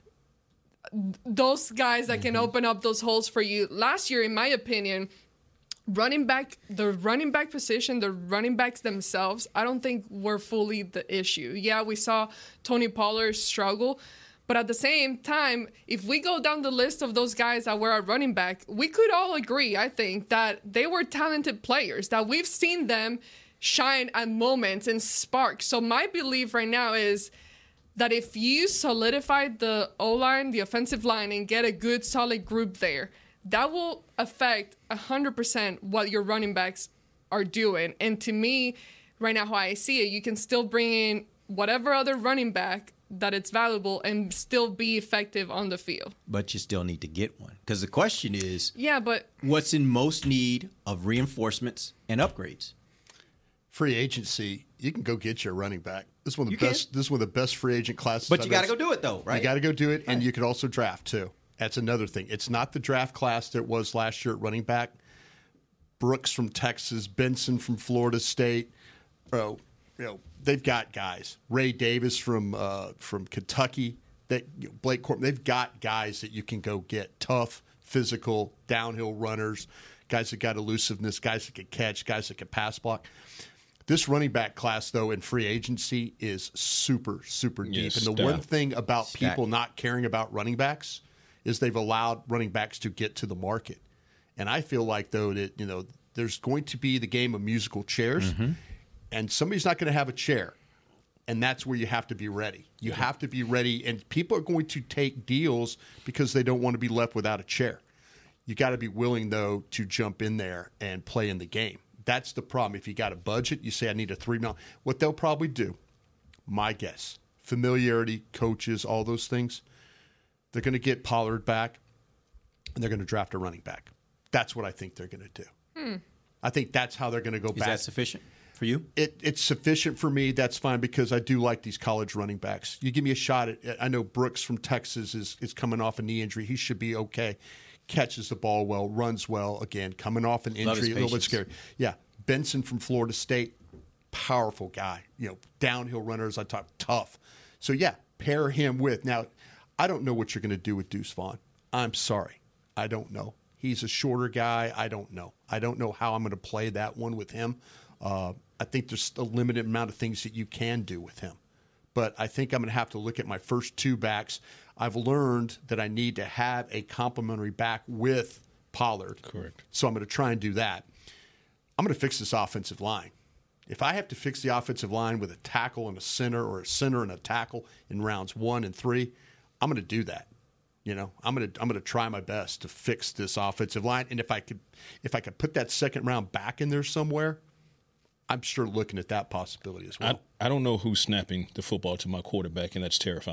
Those guys that can open up those holes for you. Last year, in my opinion, running back, the running back position, the running backs themselves, I don't think were fully the issue. Yeah, we saw Tony Pollard struggle, but at the same time, if we go down the list of those guys that were at running back, we could all agree, I think, that they were talented players, that we've seen them shine at moments and spark. So my belief right now is that if you solidify the O-line, the offensive line, and get a good, solid group there, that will affect one hundred percent what your running backs are doing. And to me, right now, how I see it, you can still bring in whatever other running back that it's valuable and still be effective on the field. But you still need to get one. Because the question is, Yeah, but what's in most need of reinforcements and upgrades? Free agency, you can go get your running back. This is one of the You can. best. This is one of the best free agent classes. But I've you got to ever- go do it, though, right? You got to go do it, and Right. you could also draft too. That's another thing. It's not the draft class that it was last year at running back. Brooks from Texas, Benson from Florida State. Bro, you know they've got guys. Ray Davis from uh, from Kentucky. That you know, Blake Corbin. They've got guys that you can go get. Tough, physical, downhill runners. Guys that got elusiveness. Guys that can catch. Guys that can pass block. This running back class, though, in free agency is super, super deep. Yes, and the stacked. one thing about Stacked. people not caring about running backs is they've allowed running backs to get to the market. And I feel like, though, that you know there's going to be the game of musical chairs, Mm-hmm. and somebody's not going to have a chair. And that's where you have to be ready. You have to be ready, and people are going to take deals because they don't want to be left without a chair. You got to be willing, though, to jump in there and play in the game. That's the problem. If you got a budget, you say, I need a three million. What they'll probably do, my guess, familiarity, coaches, all those things, they're going to get Pollard back, and they're going to draft a running back. That's what I think they're going to do. Hmm. I think that's how they're going to go Is back. that sufficient for you? It, it's sufficient for me. That's fine because I do like these college running backs. You give me a shot at. I know Brooks from Texas is is coming off a knee injury. He should be okay. Catches the ball well, runs well. Again, coming off an Love his injury, a little bit patience. scary. Yeah, Benson from Florida State, powerful guy. You know, downhill runners. I talk tough. So yeah, pair him with. Now, I don't know what you're going to do with Deuce Vaughn. I'm sorry, I don't know. He's a shorter guy. I don't know. I don't know how I'm going to play that one with him. Uh, I think there's a limited amount of things that you can do with him. But I think I'm going to have to look at my first two backs. I've learned that I need to have a complementary back with Pollard. Correct. So I'm going to try and do that. I'm going to fix this offensive line. If I have to fix the offensive line with a tackle and a center or a center and a tackle in rounds one and three, I'm going to do that. You know, I'm going to I'm going to try my best to fix this offensive line. And if I could if I could put that second round back in there somewhere, I'm sure looking at that possibility as well. I, I don't know who's snapping the football to my quarterback, and that's terrifying.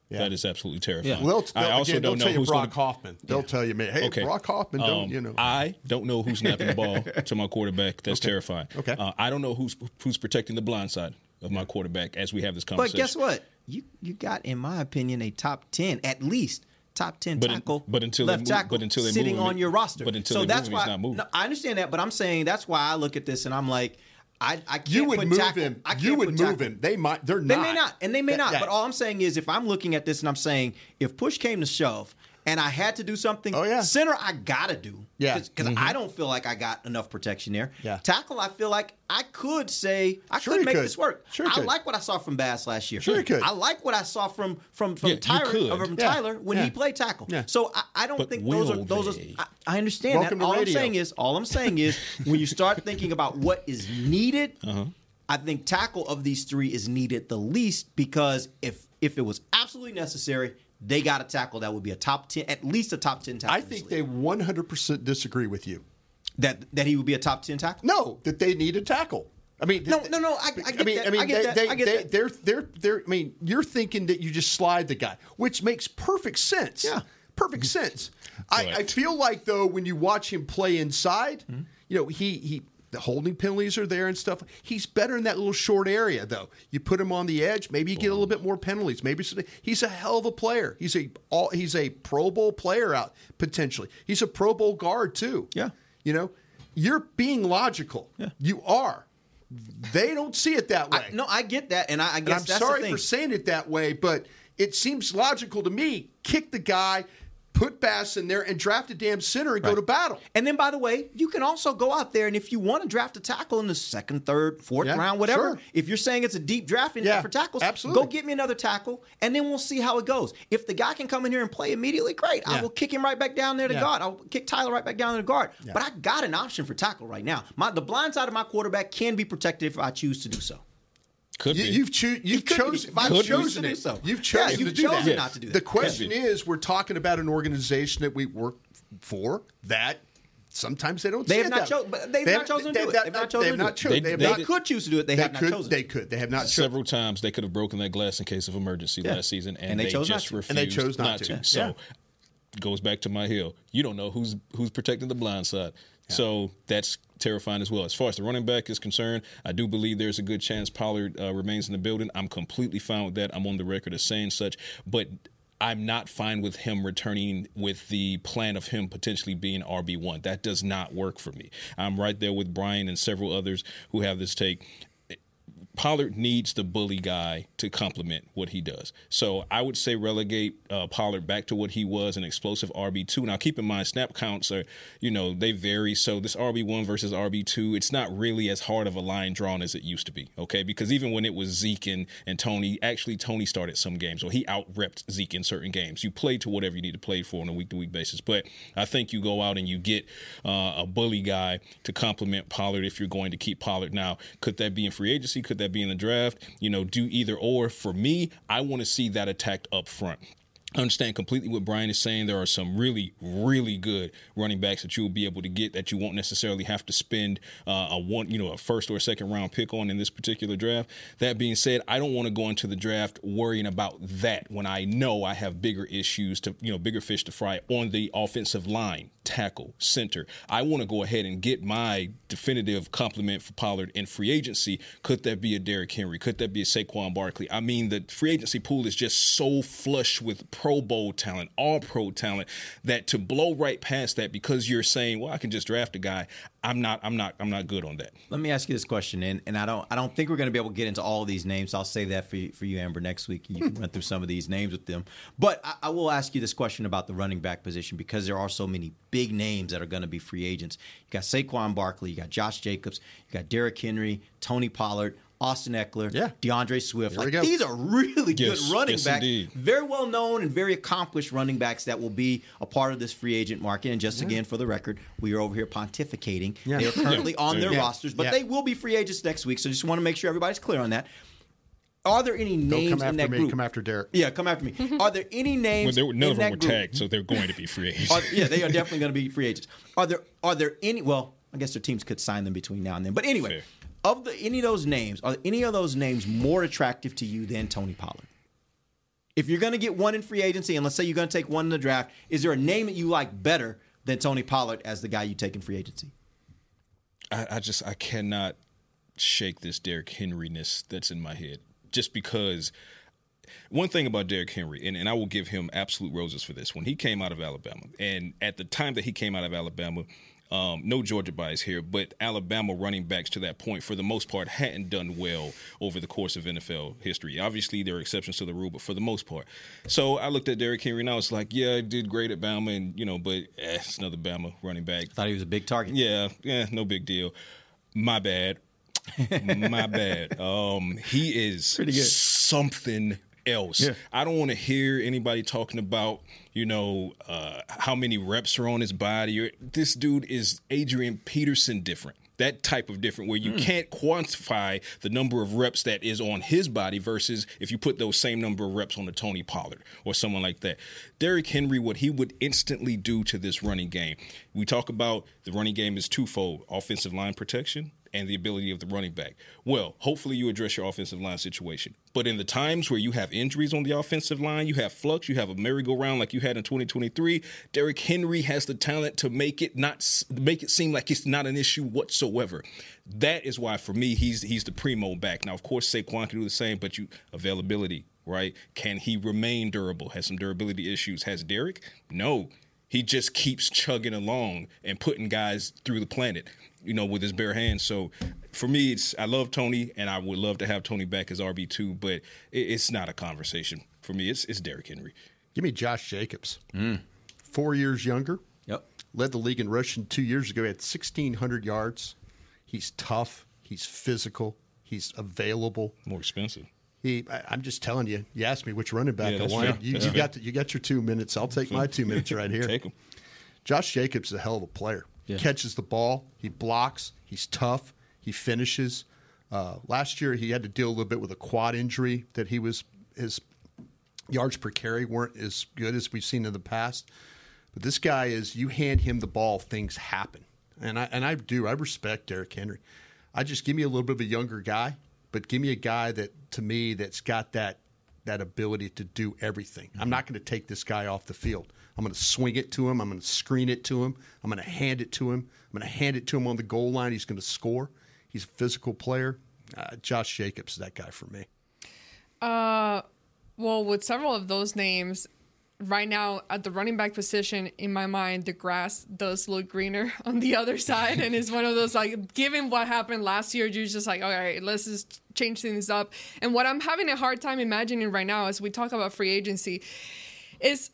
Yeah. That is absolutely terrifying. Yeah. Well, I also again, don't know tell you who's Brock gonna, Hoffman. They'll yeah. tell you, man, hey, okay. Brock Hoffman, don't, um, you know. I don't know who's snapping the ball to my quarterback. That's okay. terrifying. Okay. Uh, I don't know who's who's protecting the blind side of my quarterback as we have this conversation. But guess what? You you got, in my opinion, a top ten, at least top ten but tackle, in, but until left they move, tackle but until they sitting move, on your roster. But until so they that's move, why, he's not moving. No, I understand that, but I'm saying that's why I look at this and I'm like, I, I can't you would put move tackle. him. I can't you would put move tackle. him. They might. They're They not. may not, and they may that, not. That, but all I'm saying is, if I'm looking at this and I'm saying, if push came to shove, and I had to do something, oh, yeah. center I gotta do, yeah, because mm-hmm. I don't feel like I got enough protection there. Yeah. Tackle, I feel like I could say I sure could make could. this work. Sure I could. like what I saw from Bass last year. Sure you could. I like what I saw from from from yeah, Tyler, or from yeah. Tyler when yeah. he played tackle. Yeah. So I, I don't but think those are those they? are. I, I understand Welcome that. to All radio. I'm saying is, all I'm saying is, when you start thinking about what is needed. Uh-huh. I think tackle of these three is needed the least, because if if it was absolutely necessary, they got a tackle that would be a top ten, at least a top ten tackle. I think they one hundred percent disagree with you. That that he would be a top ten tackle? No, that they need a tackle. I mean, no, no, no. I, I get I mean, that. I mean, I get they, that. they, I get they, that. they're, they're, they're. I mean, you're thinking that you just slide the guy, which makes perfect sense. Yeah, perfect sense. I, I feel like though, when you watch him play inside, mm-hmm. you know, he he. The holding penalties are there and stuff. He's better in that little short area, though. You put him on the edge, maybe you get a little bit more penalties. Maybe something. He's a hell of a player. He's a all, he's a Pro Bowl player out potentially. He's a Pro Bowl guard too. Yeah, you know, you're being logical. Yeah. You are. They don't see it that way. I, no, I get that, and I, I guess and I'm that's sorry the thing. for saying it that way, but it seems logical to me. Kick the guy. Put Bass in there and draft a damn center and right. go to battle. And then, by the way, you can also go out there, and if you want to draft a tackle in the second, third, fourth yeah, round, whatever, sure. if you're saying it's a deep draft yeah, for tackles, absolutely. go get me another tackle, and then we'll see how it goes. If the guy can come in here and play immediately, great. Yeah. I will kick him right back down there to yeah. guard. I'll kick Tyler right back down there to guard. Yeah. But I got an option for tackle right now. My, the blind side of my quarterback can be protected if I choose to do so. Could you, be. You've, cho- you've chosen. You've chosen it. So. You've chosen, yeah, you've to do chosen that. not to do that. The question is, we're talking about an organization that we work for that sometimes they don't. They see have it not that chosen. But they've they not chosen to do it. They've not chosen to do it. They, they, not, they could choose to do it. They, they have could, not chosen. They could. They have not. Several chosen. times they could have broken that glass in case of emergency yeah. last season, and, and they, they chose just not refused and they chose not, not to. to. Yeah. So yeah. goes back to my hill. You don't know who's who's protecting the blind side. Yeah. So that's terrifying as well. As far as the running back is concerned, I do believe there's a good chance Pollard uh, remains in the building. I'm completely fine with that. I'm on the record as saying such, but I'm not fine with him returning with the plan of him potentially being R B one. That does not work for me. I'm right there with Brian and several others who have this take. Pollard needs the bully guy to complement what he does. So I would say relegate uh, Pollard back to what he was, an explosive R B two. Now, keep in mind, snap counts are, you know, they vary. So this R B one versus R B two, it's not really as hard of a line drawn as it used to be, okay? Because even when it was Zeke and, and Tony, actually Tony started some games, or he out-repped Zeke in certain games. You play to whatever you need to play for on a week-to-week basis. But I think you go out and you get uh, a bully guy to complement Pollard if you're going to keep Pollard. Now, could that be in free agency? Could that be in the draft? You know, do either or. For me, I want to see that attacked up front. I understand completely what Brian is saying. There are some really, really good running backs that you will be able to get that you won't necessarily have to spend uh, a one, you know, a first or a second round pick on in this particular draft. That being said, I don't want to go into the draft worrying about that when I know I have bigger issues to, you know, bigger fish to fry on the offensive line, tackle, center. I want to go ahead and get my definitive compliment for Pollard in free agency. Could that be a Derrick Henry? Could that be a Saquon Barkley? I mean, the free agency pool is just so flush with Pro Bowl talent, all pro talent, that to blow right past that because you're saying, well, I can just draft a guy. I'm not, I'm not, I'm not good on that. Let me ask you this question, and, and I don't, I don't think we're going to be able to get into all of these names. I'll say that for you, for you, Amber, next week. You can run through some of these names with them. But I, I will ask you this question about the running back position because there are so many big names that are going to be free agents. You got Saquon Barkley, you got Josh Jacobs, you got Derrick Henry, Tony Pollard, Austin Eckler, yeah. DeAndre Swift. Like, these are really yes, good running yes, backs. Indeed. Very well known and very accomplished running backs that will be a part of this free agent market. And just yeah. again, for the record, we are over here pontificating. Yeah. They are currently yeah. on their yeah. rosters, but yeah. they will be free agents next week. So just want to make sure everybody's clear on that. Are there any names Don't come in after that me, group? Come after Derek. Yeah, come after me. Are there any names well, none in of that them were group? tagged, so they're going to be free agents. Are, yeah, they are definitely going to be free agents. Are there Are there any? Well, I guess their teams could sign them between now and then. But anyway, Fair. of the any of those names, are any of those names more attractive to you than Tony Pollard? If you're going to get one in free agency, and let's say you're going to take one in the draft, is there a name that you like better than Tony Pollard as the guy you take in free agency? I, I just I cannot shake this Derrick Henry-ness that's in my head. Just because one thing about Derrick Henry, and, and I will give him absolute roses for this, when he came out of Alabama, and at the time that he came out of Alabama, um, no Georgia bias here, but Alabama running backs to that point, for the most part, hadn't done well over the course of N F L history. Obviously, there are exceptions to the rule, but for the most part. So I looked at Derrick Henry, and I was like, yeah, he did great at Bama, and you know, but eh, it's another Bama running back. I thought he was a big target. Yeah, yeah, no big deal. My bad. My bad. Um, he is Pretty good. something else. Yeah. I don't want to hear anybody talking about, you know, uh, how many reps are on his body. Or, this dude is Adrian Peterson different. That type of different, where you mm. can't quantify the number of reps that is on his body versus if you put those same number of reps on a Tony Pollard or someone like that. Derrick Henry, what he would instantly do to this running game. We talk about the running game is twofold: offensive line protection and the ability of the running back. Well, hopefully you address your offensive line situation. But in the times where you have injuries on the offensive line, you have flux, you have a merry-go-round like you had in twenty twenty-three, Derrick Henry has the talent to make it not make it seem like it's not an issue whatsoever. That is why, for me, he's he's the primo back. Now, of course, Saquon can do the same, but you availability, right? Can he remain durable? Has some durability issues. Has Derrick? No. He just keeps chugging along and putting guys through the planet, you know, with his bare hands. So for me, it's I love Tony, and I would love to have Tony back as R B two, but it, it's not a conversation. For me, it's it's Derrick Henry. Give me Josh Jacobs. Mm. Four years younger. Yep. Led the league in rushing two years ago. He had sixteen hundred yards. He's tough. He's physical. He's available. More expensive. He, I, I'm just telling you. You asked me which running back Yeah, I that's wanted. fair. You, That's you fair. got the, you got your two minutes. I'll take my two minutes right here. Take him. Josh Jacobs is a hell of a player. Yeah. He catches the ball. He blocks. He's tough. He finishes. Uh, last year, he had to deal a little bit with a quad injury that he was his yards per carry weren't as good as we've seen in the past. But this guy is, you hand him the ball, things happen. And I and I do. I respect Derrick Henry. I just give me a little bit of a younger guy, but give me a guy that, to me, that's got that that ability to do everything. Mm-hmm. I'm not going to take this guy off the field. I'm going to swing it to him. I'm going to screen it to him. I'm going to hand it to him. I'm going to hand it to him on the goal line. He's going to score. He's a physical player. Uh, Josh Jacobs is that guy for me. Uh, well, with several of those names, right now at the running back position, in my mind, the grass does look greener on the other side. And it's one of those, like, given what happened last year, you're just like, all right, let's just change things up. And what I'm having a hard time imagining right now as we talk about free agency is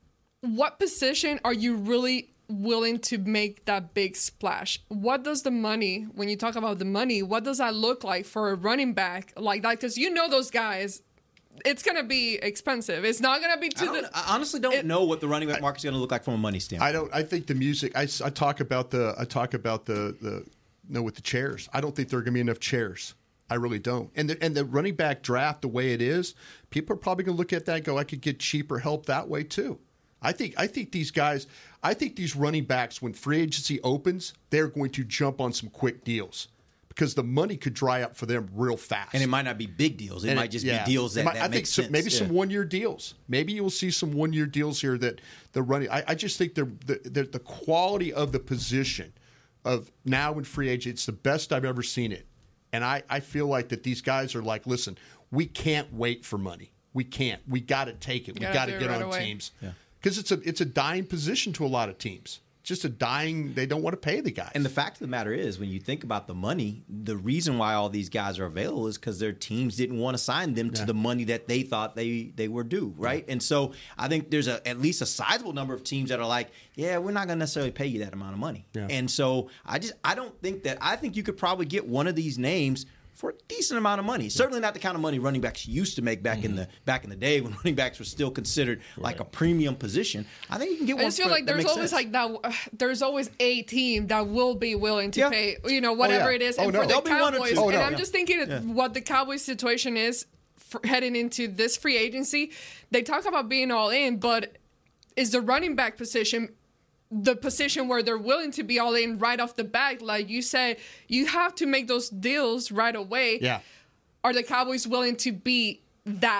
what position are you really willing to make that big splash? What does the money, when you talk about the money, what does that look like for a running back like that? Because you know those guys, it's going to be expensive. It's not going to be to I, the. I honestly don't it, know what the running back market is going to look like from a money standpoint. I don't. I think the music. I, I talk about the. I talk about the the. No, with the chairs. I don't think there are going to be enough chairs. I really don't. And the and the running back draft, the way it is, people are probably going to look at that and go, I could get cheaper help that way too. I think I think these guys, I think these running backs, when free agency opens, they're going to jump on some quick deals because the money could dry up for them real fast. And it might not be big deals. It and might it, just yeah. be deals that, might, that I make think some, sense. maybe yeah. some one-year deals. Maybe you'll see some one-year deals here that the running. I, I just think the, the the quality of the position of now in free agent, it's the best I've ever seen it. And I, I feel like that these guys are like, listen, we can't wait for money. We can't. We got to take it. We got to get right on away. teams. Yeah. Because it's a it's a dying position to a lot of teams. Just a dying. They don't want to pay the guys. And the fact of the matter is, when you think about the money, the reason why all these guys are available is because their teams didn't want to sign them to Yeah. the money that they thought they, they were due, right? Yeah. And so I think there's a, at least a sizable number of teams that are like, yeah, we're not going to necessarily pay you that amount of money. Yeah. And so I just I don't think that I think you could probably get one of these names for a decent amount of money. Certainly not the kind of money running backs used to make back mm-hmm. in the back in the day when running backs were still considered right. like a premium position. I think you can get one. I just feel for, like there's always sense. like that. Uh, there's always a team that will be willing to Yeah. pay, you know, whatever Oh, yeah. it is. Oh, and no. for the There'll be one or Cowboys, two. Oh, and no. I'm Yeah. just thinking Yeah. what the Cowboys situation is for heading into this free agency. They talk about being all in, but is the running back position the position where they're willing to be all in right off the bat? Like you said, you have to make those deals right away. Yeah. Are the Cowboys willing to be that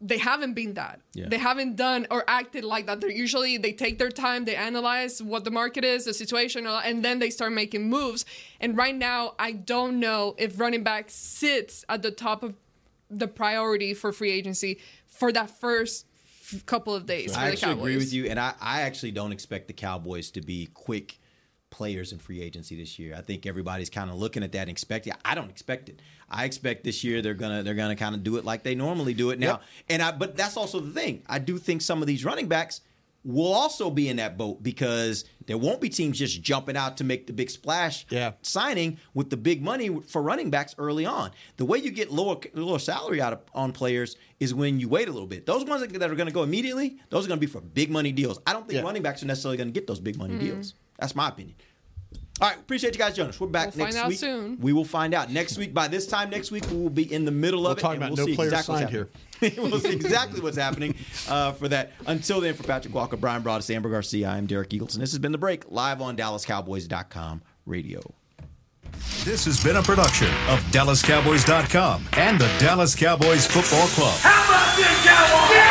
they haven't been that. Yeah. They haven't done or acted like that. They're usually, they take their time, they analyze what the market is, the situation, and then they start making moves. And right now, I don't know if running back sits at the top of the priority for free agency for that first couple of days. For I the actually Cowboys. agree with you, and I, I actually don't expect the Cowboys to be quick players in free agency this year. I think everybody's kind of looking at that and expecting. I don't expect it. I expect this year they're gonna they're gonna kind of do it like they normally do it now. Yep. And I but that's also the thing. I do think some of these running backs will also be in that boat because there won't be teams just jumping out to make the big splash yeah. signing with the big money for running backs early on. The way you get lower lower salary out of, on players is when you wait a little bit. Those ones that are going to go immediately, those are going to be for big money deals. I don't think yeah. running backs are necessarily going to get those big money mm. deals. That's my opinion. All right, appreciate you guys joining us. We're back we'll next find out week. Soon. We will find out next week. By this time next week, we will be in the middle we'll of it. Talk about we'll no see players exactly signed here. We'll see exactly what's happening uh, for that. Until then, for Patrick Walker, Brian Broaddus, Amber Garcia, I am Derek Eagleton. This has been The Break, live on Dallas Cowboys dot com radio. This has been a production of Dallas Cowboys dot com and the Dallas Cowboys Football Club. How about this, Cowboys?